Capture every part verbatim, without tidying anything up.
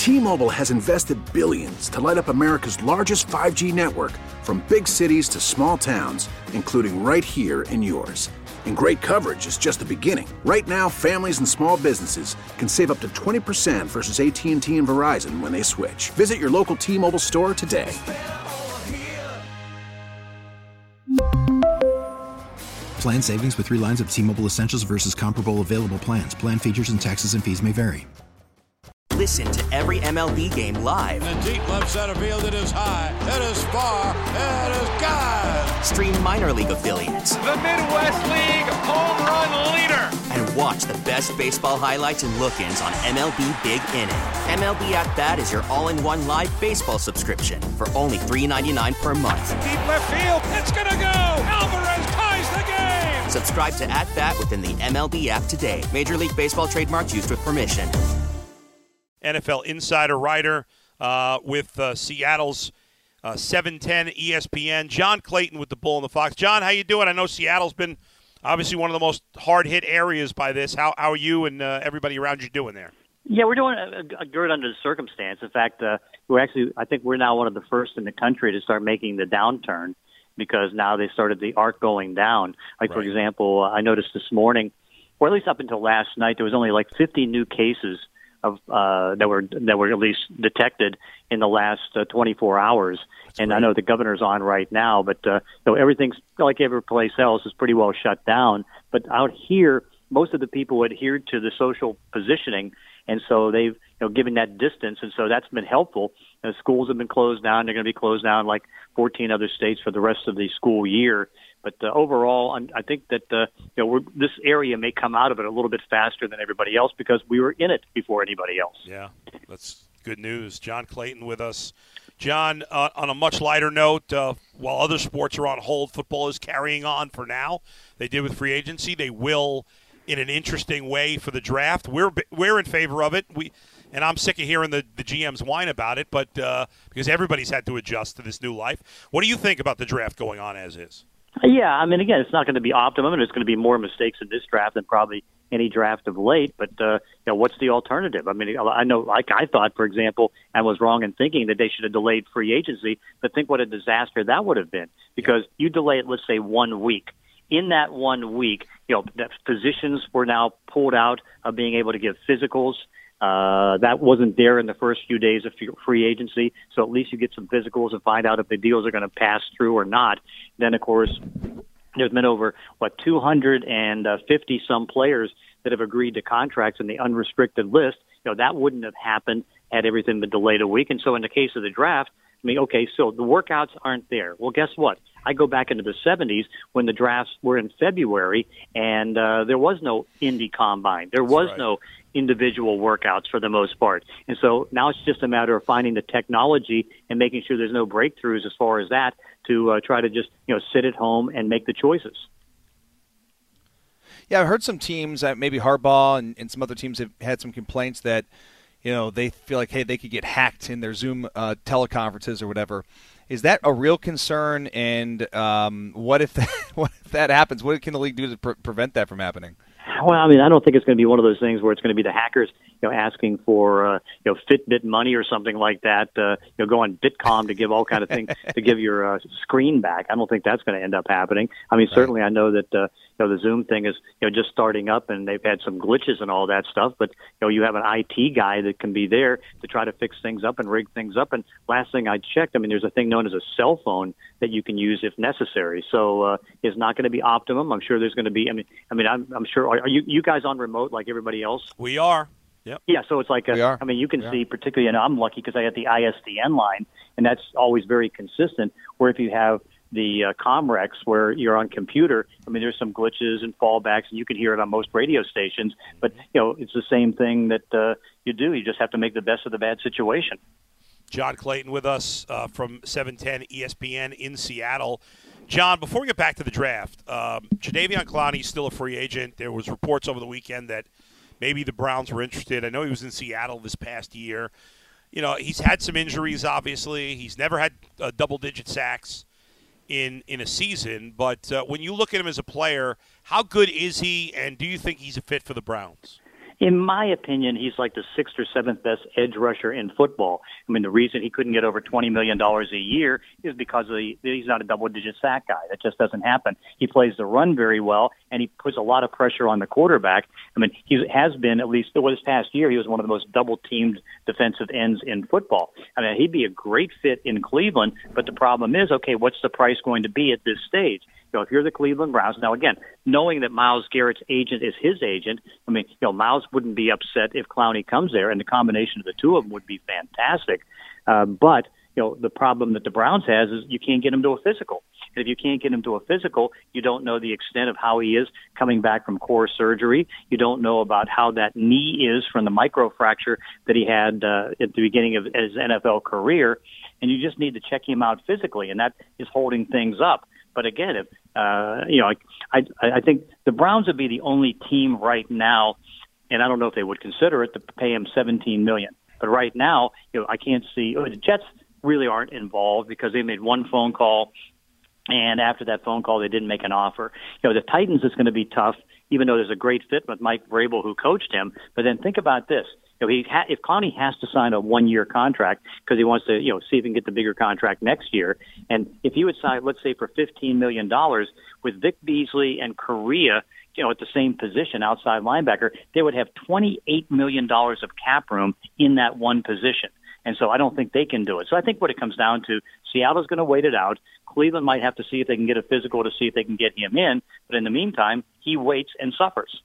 T-Mobile has invested billions to light up America's largest five G network, from big cities to small towns, including right here in yours. And great coverage is just the beginning. Right now, families and small businesses can save up to twenty percent versus A T and T and Verizon when they switch. Visit your local T-Mobile store today. Plan savings with three lines of T-Mobile Essentials versus comparable available plans. Plan features and taxes and fees may vary. Listen to every M L B game live. In the deep left center field, it is high, it is far, it is gone. Stream minor league affiliates. The Midwest League home run leader. And watch the best baseball highlights and look-ins on M L B Big Inning. M L B At Bat is your all-in-one live baseball subscription for only three dollars and ninety-nine cents per month. Deep left field, it's gonna go. Alvarez ties the game. Subscribe to At Bat within the M L B app today. Major League Baseball trademarks used with permission. N F L insider writer uh, with uh, Seattle's uh, seven ten E S P N, John Clayton with the Bull and the Fox. John, how you doing? I know Seattle's been obviously one of the most hard-hit areas by this. How, how are you and uh, everybody around you doing there? Yeah, we're doing a, a good under the circumstance. In fact, uh, we're actually, I think we're now one of the first in the country to start making the downturn, because now they started the arc going down. Like, right. For example, I noticed this morning, or at least up until last night, there was only like fifty new cases of uh, that were that were at least detected in the last uh, twenty-four hours. That's and great. I know the governor's on right now, but uh, you know, everything's like every place else is pretty well shut down. But out here, most of the people adhered to the social positioning, and so they've you know given that distance, and so that's been helpful. You know, schools have been closed down; they're going to be closed down in like fourteen other states for the rest of the school year. But uh, overall, I think that uh, you know we're, this area may come out of it a little bit faster than everybody else because we were in it before anybody else. Yeah, that's good news. John Clayton with us. John, uh, on a much lighter note, uh, while other sports are on hold, football is carrying on for now. They did with free agency. They will in an interesting way for the draft. We're we're in favor of it. We and I'm sick of hearing the, the G Ms whine about it, but uh, because everybody's had to adjust to this new life. What do you think about the draft going on as is? Yeah, I mean, again, it's not going to be optimum, and there's going to be more mistakes in this draft than probably any draft of late. But uh, you know, what's the alternative? I mean, I know, like I thought, for example, I was wrong in thinking that they should have delayed free agency. But think what a disaster that would have been, because you delay it, let's say, one week. In that one week, you know, the physicians were now pulled out of being able to give physicals. Uh, that wasn't there in the first few days of free agency, so at least you get some physicals and find out if the deals are going to pass through or not. Then, of course, there's been over, what, two hundred fifty some players that have agreed to contracts in the unrestricted list. You know, that wouldn't have happened had everything been delayed a week. And so in the case of the draft, I mean, okay, so the workouts aren't there. Well, guess what? I go back into the seventies when the drafts were in February, and uh, there was no Indy Combine. There was right. no individual workouts for the most part. And so now it's just a matter of finding the technology and making sure there's no breakthroughs as far as that to uh, try to just, you know, sit at home and make the choices. Yeah, I've heard some teams, uh, maybe Harbaugh and, and some other teams have had some complaints that, you know, they feel like, hey, they could get hacked in their Zoom uh, teleconferences or whatever. Is that a real concern? And um, what if that, what if that happens? What can the league do to pre- prevent that from happening? Well, I mean, I don't think it's going to be one of those things where it's going to be the hackers, you know, asking for, uh, you know, Fitbit money or something like that. Uh, you know, go on Bitcom to give all kind of things to give your uh, screen back. I don't think that's going to end up happening. I mean, certainly I know that, uh, you know, the Zoom thing is, you know, just starting up and they've had some glitches and all that stuff. But, you know, you have an I T guy that can be there to try to fix things up and rig things up. And last thing I checked, I mean, there's a thing known as a cell phone that you can use if necessary. So uh, it's not going to be optimum. I'm sure there's going to be. I mean, I mean, I'm, I'm sure. Are you you guys on remote like everybody else? We are. Yep. Yeah. So it's like a, we are. I mean, you can we see are. particularly, and I'm lucky because I had the I S D N line, and that's always very consistent. Where if you have the uh, Comrex where you're on computer, I mean, there's some glitches and fallbacks, and you can hear it on most radio stations. But you know, it's the same thing that uh, you do. You just have to make the best of the bad situation. John Clayton with us uh, from seven ten E S P N in Seattle. John, before we get back to the draft, um, Jadeveon Clowney is still a free agent. There was reports over the weekend that maybe the Browns were interested. I know he was in Seattle this past year. You know, he's had some injuries, obviously. He's never had uh, double-digit sacks in in a season. But uh, when you look at him as a player, how good is he, and do you think he's a fit for the Browns? In my opinion, he's like the sixth or seventh best edge rusher in football. I mean, the reason he couldn't get over twenty million dollars a year is because of the, he's not a double-digit sack guy. That just doesn't happen. He plays the run very well, and he puts a lot of pressure on the quarterback. I mean, he has been, at least this past year, he was one of the most double-teamed defensive ends in football. I mean, he'd be a great fit in Cleveland, but the problem is, okay, what's the price going to be at this stage? So if you're the Cleveland Browns, now again, knowing that Myles Garrett's agent is his agent, I mean, you know, Myles wouldn't be upset if Clowney comes there, and the combination of the two of them would be fantastic. Uh, but, you know, the problem that the Browns has is you can't get him to a physical. And if you can't get him to a physical, you don't know the extent of how he is coming back from core surgery. You don't know about how that knee is from the microfracture that he had uh, at the beginning of his N F L career. And you just need to check him out physically, and that is holding things up. But again, if, uh, you know, I, I think the Browns would be the only team right now, and I don't know if they would consider it, to pay him seventeen million dollars. But right now, you know, I can't see. Oh, the Jets really aren't involved because they made one phone call, and after that phone call, they didn't make an offer. You know, the Titans is going to be tough, even though there's a great fit with Mike Vrabel, who coached him. But then think about this. You know, he ha- if Clowney has to sign a one-year contract because he wants to, you know, see if he can get the bigger contract next year, and if he would sign, let's say, for fifteen million dollars with Vic Beasley and Correa, you know, at the same position, outside linebacker, they would have twenty-eight million dollars of cap room in that one position. And so I don't think they can do it. So I think what it comes down to, Seattle's going to wait it out. Cleveland might have to see if they can get a physical to see if they can get him in. But in the meantime, he waits and suffers.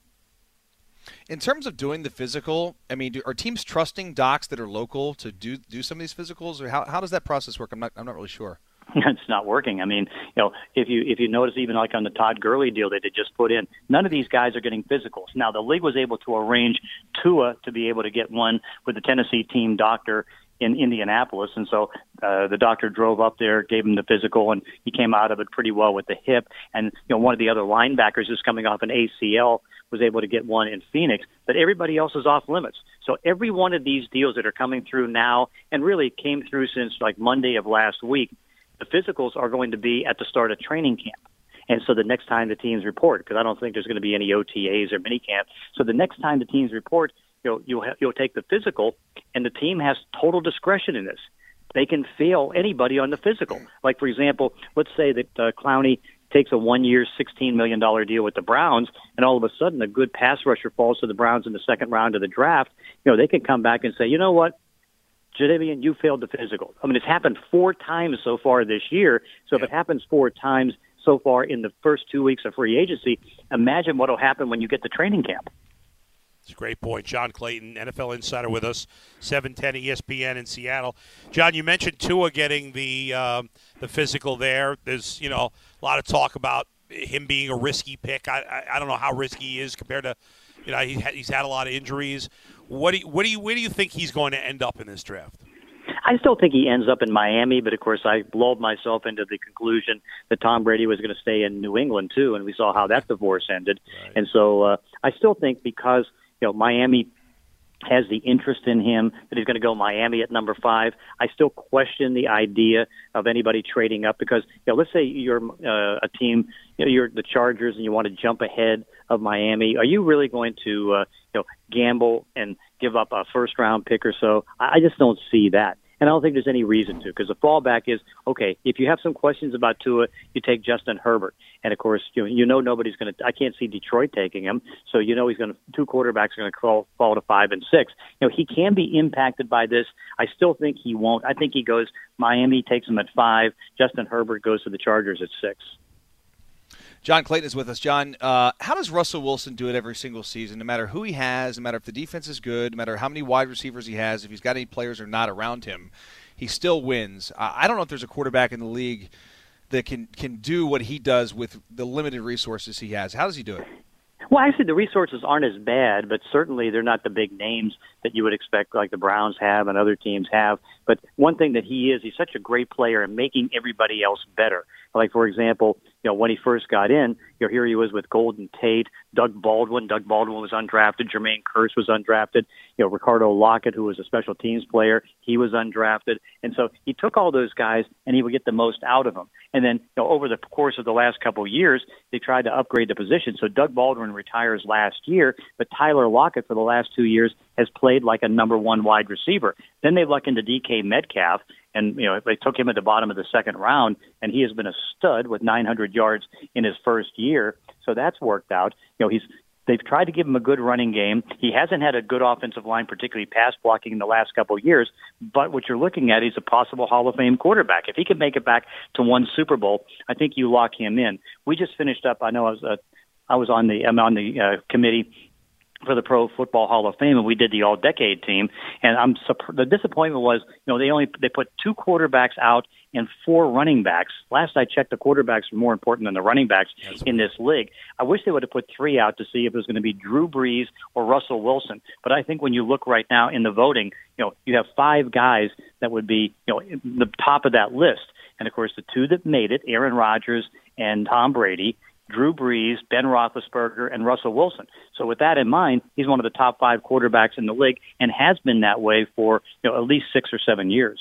In terms of doing the physical, I mean, do, are teams trusting docs that are local to do do some of these physicals, or how how does that process work? I'm not I'm not really sure. It's not working. I mean, you know, if you if you notice, even like on the Todd Gurley deal that they just put in, none of these guys are getting physicals. Now, the league was able to arrange Tua to be able to get one with the Tennessee team doctor in Indianapolis, and so uh, the doctor drove up there, gave him the physical, and he came out of it pretty well with the hip. And you know, one of the other linebackers who's coming off an A C L was able to get one in Phoenix, but everybody else is off limits. So every one of these deals that are coming through now, and really came through since like Monday of last week, the physicals are going to be at the start of training camp. And so the next time the teams report, because I don't think there's going to be any O T As or minicamp, so the next time the teams report, you'll you'll, ha- you'll take the physical, and the team has total discretion in this. They can fail anybody on the physical. Like, for example, let's say that uh, Clowney takes a one-year, sixteen million dollars deal with the Browns, and all of a sudden a good pass rusher falls to the Browns in the second round of the draft. You know, they can come back and say, you know what, Jadeveon, you failed the physical. I mean, it's happened four times so far this year. So if it happens four times so far in the first two weeks of free agency, imagine what will happen when you get to training camp. It's a great point. John Clayton, N F L Insider with us, seven ten E S P N in Seattle. John, you mentioned Tua getting the um, the physical there. There's, you know, a lot of talk about him being a risky pick. I I, I don't know how risky he is compared to, you know, he, he's had a lot of injuries. What do you, what do you, where do you think he's going to end up in this draft? I still think he ends up in Miami, but of course I lulled myself into the conclusion that Tom Brady was going to stay in New England too, and we saw how that divorce ended. Right. And so uh, I still think because, you know, Miami has the interest in him that he's going to go Miami at number five. I still question the idea of anybody trading up because, you know, let's say you're uh, a team, you know, you're the Chargers and you want to jump ahead of Miami. Are you really going to, uh, you know, gamble and give up a first round pick or so? I just don't see that. And I don't think there's any reason to, because the fallback is, okay, if you have some questions about Tua, you take Justin Herbert. And, of course, you know, you know nobody's going to – I can't see Detroit taking him. So you know he's going to – two quarterbacks are going to fall, fall to five and six. You know, he can be impacted by this. I still think he won't. I think he goes – Miami takes him at five. Justin Herbert goes to the Chargers at six. John Clayton is with us. John, uh, how does Russell Wilson do it every single season, no matter who he has, no matter if the defense is good, no matter how many wide receivers he has, if he's got any players or not around him, he still wins? Uh, I don't know if there's a quarterback in the league that can, can do what he does with the limited resources he has. How does he do it? Well, actually, the resources aren't as bad, but certainly they're not the big names that you would expect like the Browns have and other teams have. But one thing that he is, he's such a great player in making everybody else better. Like, for example, you know, when he first got in, you know, here he was with Golden Tate, Doug Baldwin. Doug Baldwin was undrafted. Jermaine Kearse was undrafted. You know, Ricardo Lockett, who was a special teams player, he was undrafted. And so he took all those guys, and he would get the most out of them. And then, you know, over the course of the last couple of years, they tried to upgrade the position. So Doug Baldwin retires last year, but Tyler Lockett for the last two years has played like a number one wide receiver. Then they luck into D K Metcalf, and you know they took him at the bottom of the second round, and he has been a stud with nine hundred yards in his first year. So that's worked out. You know, he's they've tried to give him a good running game. He hasn't had a good offensive line, particularly pass blocking in the last couple of years. But what you're looking at is a possible Hall of Fame quarterback. If he can make it back to one Super Bowl, I think you lock him in. We just finished up. I know I was uh, I was on the I'm on the uh, committee for the Pro Football Hall of Fame, and we did the All-Decade team. And I'm the disappointment was, you know, they only they put two quarterbacks out and four running backs. Last I checked, the quarterbacks were more important than the running backs That's in this league. I wish they would have put three out to see if it was going to be Drew Brees or Russell Wilson. But I think when you look right now in the voting, you know, you have five guys that would be, you know, the top of that list. And of course, the two that made it, Aaron Rodgers and Tom Brady, Drew Brees, Ben Roethlisberger, and Russell Wilson. So with that in mind, he's one of the top five quarterbacks in the league and has been that way for, you know, at least six or seven years.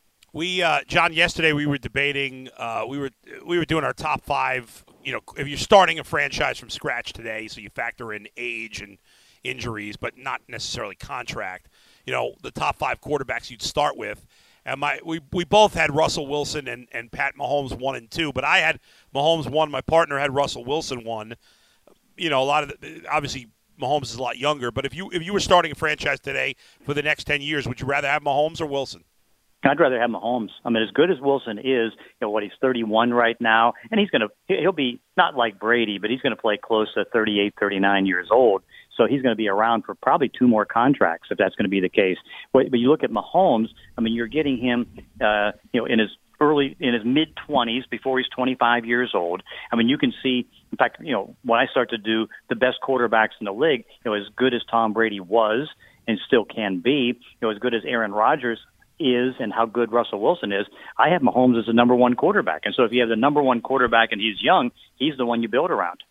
We, uh, John, yesterday we were debating, uh, we were we were doing our top five. You know, if you're starting a franchise from scratch today, so you factor in age and injuries, but not necessarily contract. You know, the top five quarterbacks you'd start with. And my we, we both had Russell Wilson and, and Pat Mahomes one and two, but I had Mahomes one. My partner had Russell Wilson one. You know, a lot of the, obviously Mahomes is a lot younger, but if you if you were starting a franchise today for the next ten years, would you rather have Mahomes or Wilson? I'd rather have Mahomes. I mean, as good as Wilson is, you know, what, he's thirty-one right now, and he's going to, he'll be not like Brady, but he's going to play close to thirty-eight, thirty-nine years old. So he's going to be around for probably two more contracts if that's going to be the case. But, but you look at Mahomes, I mean, you're getting him, uh, you know, in his early, in his mid-twenties before he's twenty-five years old. I mean, you can see, in fact, you know, when I start to do the best quarterbacks in the league, you know, as good as Tom Brady was and still can be, you know, as good as Aaron Rodgers is and how good Russell Wilson is, I have Mahomes as the number one quarterback. And so if you have the number one quarterback and he's young, he's the one you build around.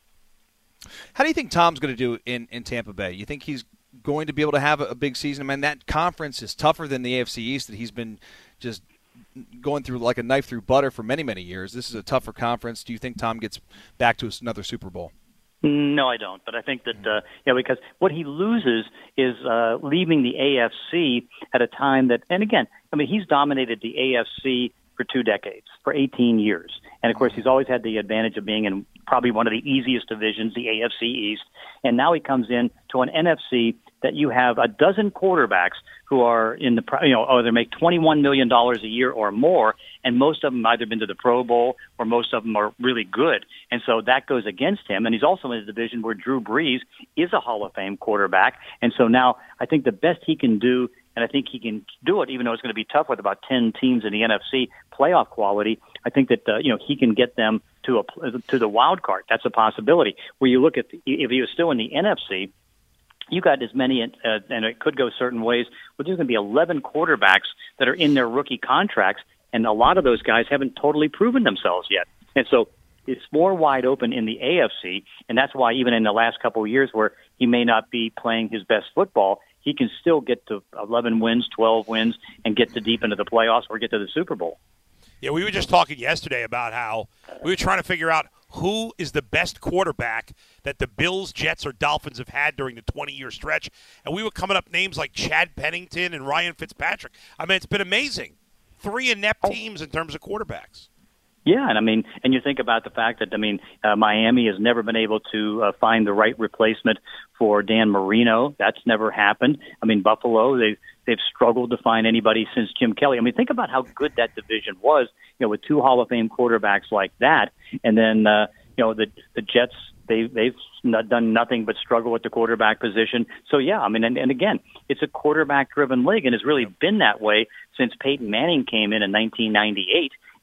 How do you think Tom's going to do in, in Tampa Bay? You think he's going to be able to have a, a big season? I mean, that conference is tougher than the A F C East that he's been just going through like a knife through butter for many, many years. This is a tougher conference. Do you think Tom gets back to another Super Bowl? No, I don't. But I think that, uh, yeah, because what he loses is uh, leaving the A F C at a time that, and again, I mean, he's dominated the A F C for two decades, for eighteen years. And, of course, he's always had the advantage of being in probably one of the easiest divisions, the A F C East. And now he comes in to an N F C that you have a dozen quarterbacks who are in the, you know, either make twenty-one million dollars a year or more, and most of them have either been to the Pro Bowl or most of them are really good. And so that goes against him. And he's also in a division where Drew Brees is a Hall of Fame quarterback. And so now I think the best he can do, and I think he can do it, even though it's going to be tough with about ten teams in the N F C playoff quality. I think that uh, you know he can get them to a to the wild card. That's a possibility. Where you look at the, if he was still in the N F C, you got as many, uh, and it could go certain ways. But there's going to be eleven quarterbacks that are in their rookie contracts, and a lot of those guys haven't totally proven themselves yet. And so it's more wide open in the A F C, and that's why even in the last couple of years where he may not be playing his best football, he can still get to eleven wins, twelve wins, and get to deep into the playoffs or get to the Super Bowl. Yeah, we were just talking yesterday about how we were trying to figure out who is the best quarterback that the Bills, Jets, or Dolphins have had during the twenty-year stretch, and we were coming up names like Chad Pennington and Ryan Fitzpatrick. I mean, it's been amazing. Three inept teams in terms of quarterbacks. Yeah, and I mean, and you think about the fact that, I mean, uh, Miami has never been able to uh, find the right replacement for Dan Marino. That's never happened. I mean, Buffalo, they've, they've struggled to find anybody since Jim Kelly. I mean, think about how good that division was, you know, with two Hall of Fame quarterbacks like that. And then, uh, you know, the the Jets, they, they've not done nothing but struggle with the quarterback position. So, yeah, I mean, and, and again, it's a quarterback-driven league, and it's really been that way since Peyton Manning came in in nineteen ninety-eight.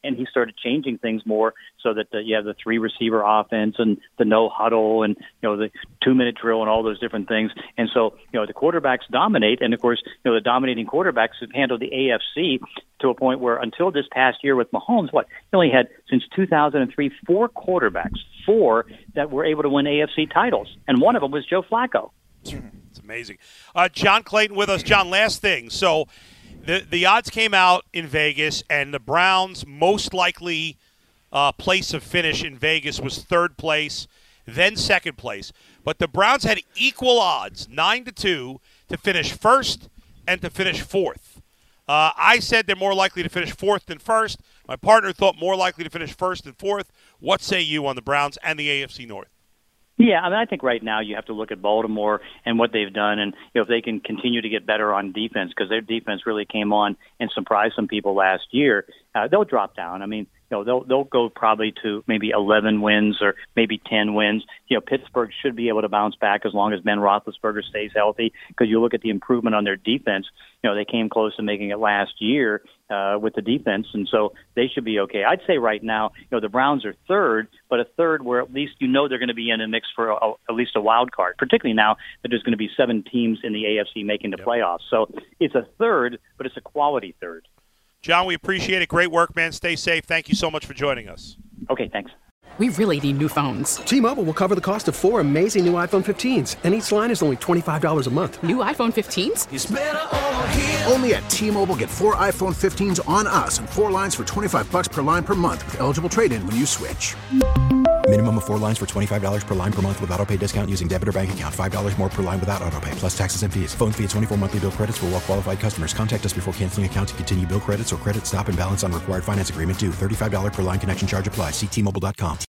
and he started changing things more so that the, you have the three receiver offense and the no huddle and, you know, the two minute drill and all those different things. And so, you know, the quarterbacks dominate. And of course, you know, the dominating quarterbacks have handled the A F C to a point where until this past year with Mahomes, what, he only had since two thousand three, four quarterbacks, four that were able to win A F C titles. And one of them was Joe Flacco. It's amazing. Uh, John Clayton with us. John, last thing. So the the odds came out in Vegas, and the Browns' most likely uh, place of finish in Vegas was third place, then second place. But the Browns had equal odds, nine to two, to finish first and to finish fourth. Uh, I said they're more likely to finish fourth than first. My partner thought more likely to finish first than fourth. What say you on the Browns and the A F C North? Yeah, I mean, I think right now you have to look at Baltimore and what they've done, and you know, if they can continue to get better on defense, because their defense really came on and surprised some people last year, uh, they'll drop down. I mean, you know, they'll they'll go probably to maybe eleven wins or maybe ten wins. You know, Pittsburgh should be able to bounce back as long as Ben Roethlisberger stays healthy, because you look at the improvement on their defense. You know, they came close to making it last year uh, with the defense, and so they should be okay. I'd say right now, you know, the Browns are third, but a third where at least you know they're going to be in a mix for a, a, at least a wild card, particularly now that there's going to be seven teams in the A F C making the yep. playoffs. So it's a third, but it's a quality third. John, we appreciate it. Great work, man. Stay safe. Thank you so much for joining us. Okay, thanks. We really need new phones. T-Mobile will cover the cost of four amazing new iPhone fifteens, and each line is only twenty-five dollars a month. New iPhone fifteens? It's better over here. Only at T-Mobile, get four iPhone fifteens on us and four lines for twenty-five dollars per line per month with eligible trade-in when you switch. Minimum of four lines for twenty-five dollars per line per month with autopay discount using debit or bank account. five dollars more per line without autopay, plus taxes and fees. Phone fee at twenty-four monthly bill credits for well-qualified customers. Contact us before canceling account to continue bill credits or credit stop and balance on required finance agreement due. thirty-five dollars per line connection charge applies. See T Mobile dot com.